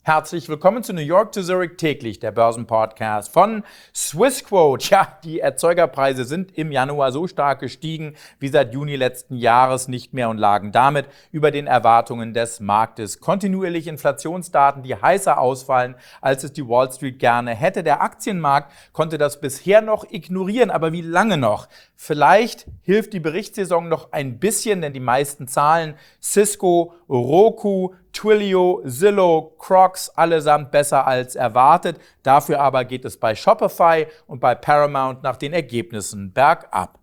Herzlich willkommen zu New York to Zurich täglich, der Börsenpodcast von Swissquote. Ja, die Erzeugerpreise sind im Januar so stark gestiegen wie seit Juni letzten Jahres nicht mehr und lagen damit über den Erwartungen des Marktes. Kontinuierlich Inflationsdaten, die heißer ausfallen, als es die Wall Street gerne hätte. Der Aktienmarkt konnte das bisher noch ignorieren, aber wie lange noch? Vielleicht hilft die Berichtssaison noch ein bisschen, denn die meisten Zahlen Cisco, Roku, Twilio, Zillow, Crocs, allesamt besser als erwartet. Dafür aber geht es bei Shopify und bei Paramount nach den Ergebnissen bergab.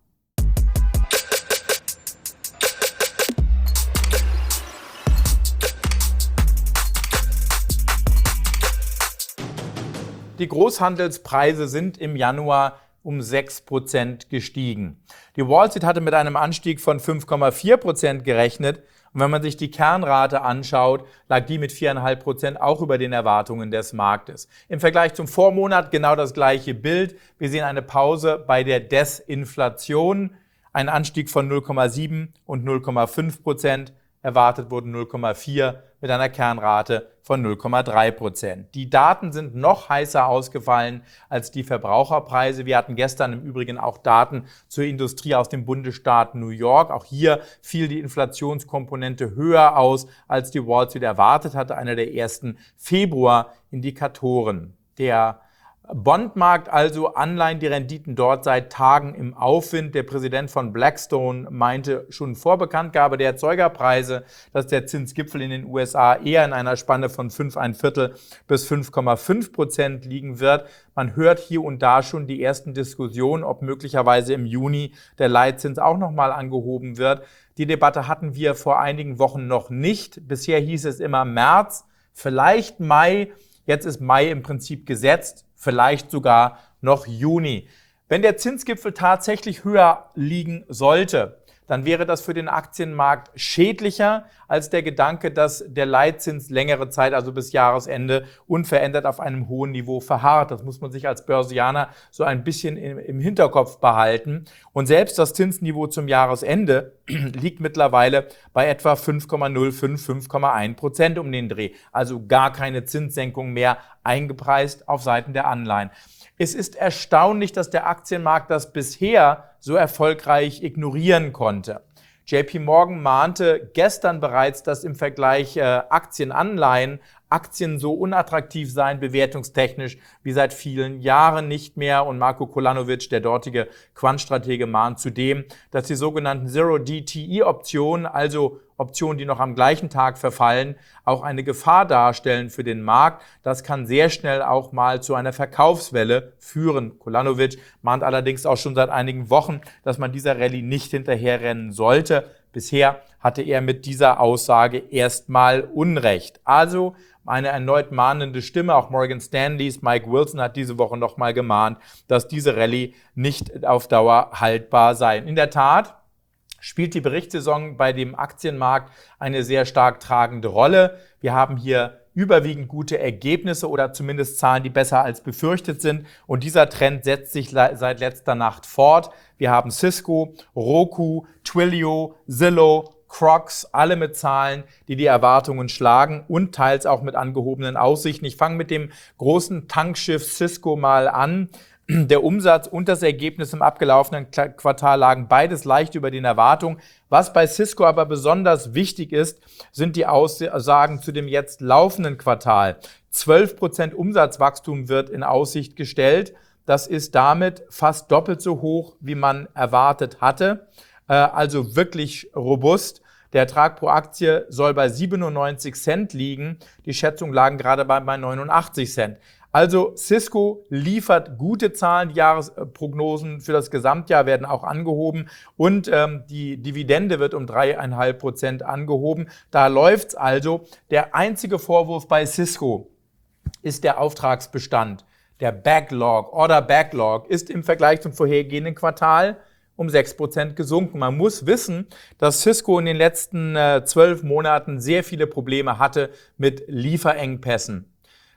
Die Großhandelspreise sind im Januar um 6% gestiegen. Die Wall Street hatte mit einem Anstieg von 5,4% gerechnet. Und wenn man sich die Kernrate anschaut, lag die mit 4,5% auch über den Erwartungen des Marktes. Im Vergleich zum Vormonat genau das gleiche Bild. Wir sehen eine Pause bei der Desinflation, ein Anstieg von 0,7 und 0,5%. Erwartet wurden 0,4 mit einer Kernrate von 0,3%. Die Daten sind noch heißer ausgefallen als die Verbraucherpreise. Wir hatten gestern im Übrigen auch Daten zur Industrie aus dem Bundesstaat New York. Auch hier fiel die Inflationskomponente höher aus, als die Wall Street erwartet hatte. Einer der ersten Februar-Indikatoren. Der Bondmarkt, also Anleihen, die Renditen dort seit Tagen im Aufwind. Der Präsident von Blackstone meinte schon vor Bekanntgabe der Erzeugerpreise, dass der Zinsgipfel in den USA eher in einer Spanne von 5,25 bis 5,5% liegen wird. Man hört hier und da schon die ersten Diskussionen, ob möglicherweise im Juni der Leitzins auch nochmal angehoben wird. Die Debatte hatten wir vor einigen Wochen noch nicht. Bisher hieß es immer März, vielleicht Mai. Jetzt ist Mai im Prinzip gesetzt. Vielleicht sogar noch Juni. Wenn der Zinsgipfel tatsächlich höher liegen sollte, dann wäre das für den Aktienmarkt schädlicher als der Gedanke, dass der Leitzins längere Zeit, also bis Jahresende, unverändert auf einem hohen Niveau verharrt. Das muss man sich als Börsianer so ein bisschen im Hinterkopf behalten. Und selbst das Zinsniveau zum Jahresende liegt mittlerweile bei etwa 5,05, 5,1% um den Dreh. Also gar keine Zinssenkung mehr eingepreist auf Seiten der Anleihen. Es ist erstaunlich, dass der Aktienmarkt das bisher so erfolgreich ignorieren konnte. JP Morgan mahnte gestern bereits, dass im Vergleich Aktien-Anleihen Aktien so unattraktiv seien, bewertungstechnisch, wie seit vielen Jahren nicht mehr. Und Marko Kolanovic, der dortige Quant-Stratege, mahnt zudem, dass die sogenannten Zero-DTE-Optionen, also Optionen, die noch am gleichen Tag verfallen, auch eine Gefahr darstellen für den Markt. Das kann sehr schnell auch mal zu einer Verkaufswelle führen. Kolanovic mahnt allerdings auch schon seit einigen Wochen, dass man dieser Rallye nicht hinterherrennen sollte. Bisher hatte er mit dieser Aussage erstmal Unrecht. Also eine erneut mahnende Stimme, auch Morgan Stanleys Mike Wilson hat diese Woche nochmal gemahnt, dass diese Rallye nicht auf Dauer haltbar sei. In der Tat spielt die Berichtssaison bei dem Aktienmarkt eine sehr stark tragende Rolle. Wir haben hier überwiegend gute Ergebnisse oder zumindest Zahlen, die besser als befürchtet sind. Und dieser Trend setzt sich seit letzter Nacht fort. Wir haben Cisco, Roku, Twilio, Zillow, Crocs, alle mit Zahlen, die die Erwartungen schlagen und teils auch mit angehobenen Aussichten. Ich fange mit dem großen Tankschiff Cisco mal an. Der Umsatz und das Ergebnis im abgelaufenen Quartal lagen beides leicht über den Erwartungen. Was bei Cisco aber besonders wichtig ist, sind die Aussagen zu dem jetzt laufenden Quartal. 12% Umsatzwachstum wird in Aussicht gestellt. Das ist damit fast doppelt so hoch, wie man erwartet hatte. Also wirklich robust. Der Ertrag pro Aktie soll bei 97 Cent liegen. Die Schätzungen lagen gerade bei 89 Cent. Also Cisco liefert gute Zahlen, die Jahresprognosen für das Gesamtjahr werden auch angehoben und die Dividende wird um 3,5% angehoben. Da läuft's also. Der einzige Vorwurf bei Cisco ist der Auftragsbestand. Der Backlog, Order Backlog, ist im Vergleich zum vorhergehenden Quartal um 6% gesunken. Man muss wissen, dass Cisco in den letzten 12 Monaten sehr viele Probleme hatte mit Lieferengpässen.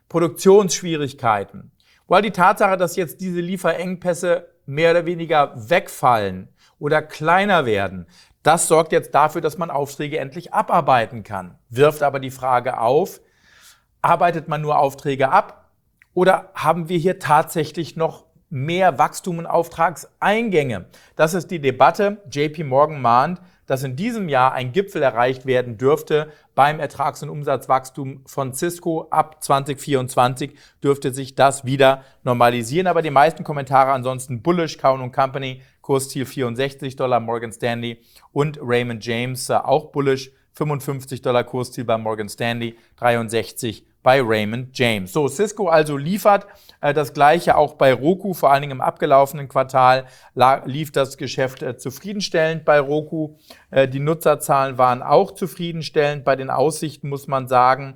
Produktionsschwierigkeiten. Weil die Tatsache, dass jetzt diese Lieferengpässe mehr oder weniger wegfallen oder kleiner werden, das sorgt jetzt dafür, dass man Aufträge endlich abarbeiten kann. Wirft aber die Frage auf, Arbeitet man nur Aufträge ab oder haben wir hier tatsächlich noch mehr Wachstum und Auftragseingänge? Das ist die Debatte. JP Morgan mahnt, dass in diesem Jahr ein Gipfel erreicht werden dürfte beim Ertrags- und Umsatzwachstum von Cisco. Ab 2024 dürfte sich das wieder normalisieren. Aber die meisten Kommentare ansonsten bullish. Cowen & Company, Kursziel $64, Morgan Stanley und Raymond James auch bullish. $55 Kursziel bei Morgan Stanley, 63 bei Raymond James. So, Cisco also liefert das Gleiche auch bei Roku, vor allen Dingen im abgelaufenen Quartal lief das Geschäft zufriedenstellend bei Roku. Die Nutzerzahlen waren auch zufriedenstellend. Bei den Aussichten muss man sagen,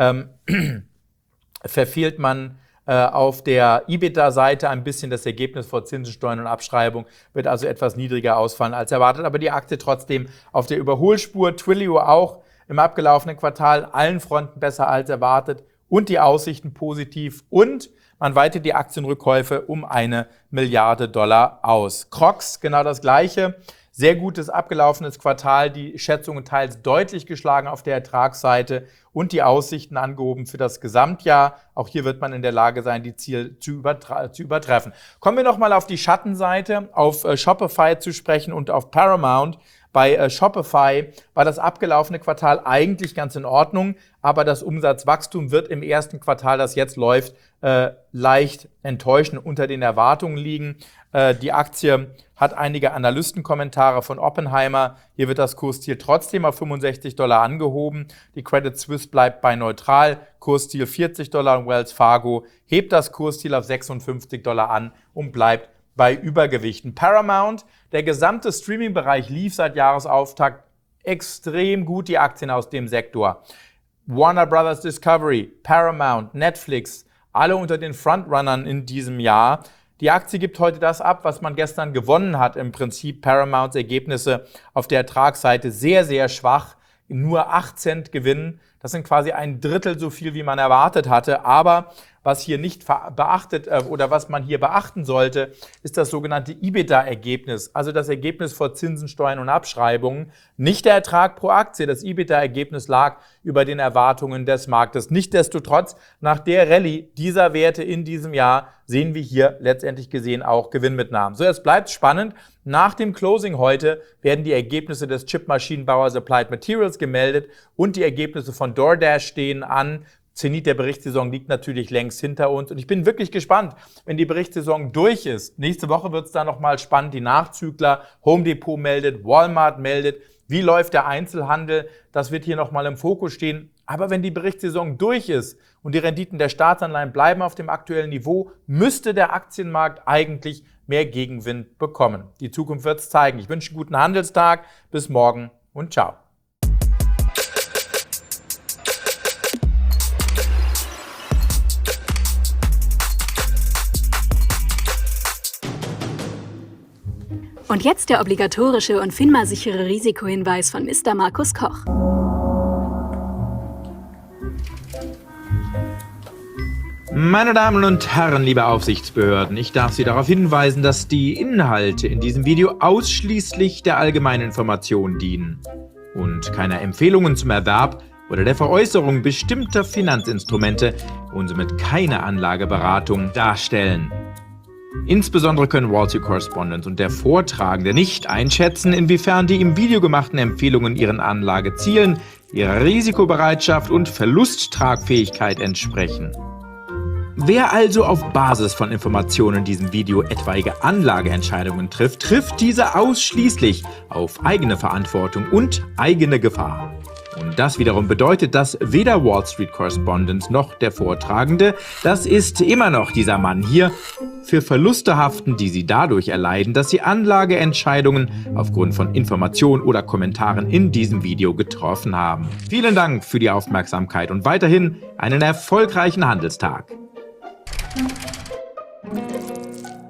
verfehlt man auf der EBITDA-Seite ein bisschen das Ergebnis vor Zinsen, Steuern und Abschreibung, wird also etwas niedriger ausfallen als erwartet, aber die Aktie trotzdem auf der Überholspur. Twilio auch im abgelaufenen Quartal allen Fronten besser als erwartet und die Aussichten positiv und man weitet die Aktienrückkäufe um $1 Milliarde aus. Crocs, genau das Gleiche. Sehr gutes abgelaufenes Quartal, die Schätzungen teils deutlich geschlagen auf der Ertragsseite und die Aussichten angehoben für das Gesamtjahr. Auch hier wird man in der Lage sein, die Ziele zu übertreffen. Kommen wir nochmal auf die Schattenseite, auf Shopify zu sprechen und auf Paramount. Bei Shopify war das abgelaufene Quartal eigentlich ganz in Ordnung, aber das Umsatzwachstum wird im ersten Quartal, das jetzt läuft, leicht enttäuschend unter den Erwartungen liegen. Die Aktie hat einige Analystenkommentare von Oppenheimer. Hier wird das Kursziel trotzdem auf $65 angehoben. Die Credit Suisse bleibt bei neutral, Kursziel $40 und Wells Fargo hebt das Kursziel auf $56 an und bleibt bei Übergewichten. Paramount, der gesamte Streaming-Bereich lief seit Jahresauftakt extrem gut, die Aktien aus dem Sektor. Warner Brothers Discovery, Paramount, Netflix, alle unter den Frontrunnern in diesem Jahr. Die Aktie gibt heute das ab, was man gestern gewonnen hat. Im Prinzip Paramounts Ergebnisse auf der Ertragsseite sehr, sehr schwach. Nur 8 Cent Gewinn. Das sind quasi ein Drittel so viel, wie man erwartet hatte. Aber was hier nicht beachtet oder was man hier beachten sollte, ist das sogenannte EBITDA-Ergebnis. Also das Ergebnis vor Zinsen, Steuern und Abschreibungen. Nicht der Ertrag pro Aktie. Das EBITDA-Ergebnis lag über den Erwartungen des Marktes. Nichtsdestotrotz, nach der Rallye dieser Werte in diesem Jahr sehen wir hier letztendlich gesehen auch Gewinnmitnahmen. So, es bleibt spannend. Nach dem Closing heute werden die Ergebnisse des Chipmaschinenbauers Applied Materials gemeldet und die Ergebnisse von DoorDash stehen an. Zenit der Berichtssaison liegt natürlich längst hinter uns und ich bin wirklich gespannt, wenn die Berichtssaison durch ist. Nächste Woche wird es dann nochmal spannend. Die Nachzügler, Home Depot meldet, Walmart meldet. Wie läuft der Einzelhandel? Das wird hier nochmal im Fokus stehen. Aber wenn die Berichtssaison durch ist und die Renditen der Staatsanleihen bleiben auf dem aktuellen Niveau, müsste der Aktienmarkt eigentlich mehr Gegenwind bekommen. Die Zukunft wird es zeigen. Ich wünsche einen guten Handelstag. Bis morgen und ciao. Und jetzt der obligatorische und FINMA-sichere Risikohinweis von Mr. Markus Koch. Meine Damen und Herren, liebe Aufsichtsbehörden, ich darf Sie darauf hinweisen, dass die Inhalte in diesem Video ausschließlich der allgemeinen Information dienen und keine Empfehlungen zum Erwerb oder der Veräußerung bestimmter Finanzinstrumente und somit keine Anlageberatung darstellen. Insbesondere können Wall Street Correspondent und der Vortragende nicht einschätzen, inwiefern die im Video gemachten Empfehlungen ihren Anlagezielen, ihrer Risikobereitschaft und Verlusttragfähigkeit entsprechen. Wer also auf Basis von Informationen in diesem Video etwaige Anlageentscheidungen trifft, trifft diese ausschließlich auf eigene Verantwortung und eigene Gefahr. Und das wiederum bedeutet, dass weder Wall Street Correspondent noch der Vortragende, das ist immer noch dieser Mann hier, für Verluste haften, die sie dadurch erleiden, dass sie Anlageentscheidungen aufgrund von Informationen oder Kommentaren in diesem Video getroffen haben. Vielen Dank für die Aufmerksamkeit und weiterhin einen erfolgreichen Handelstag.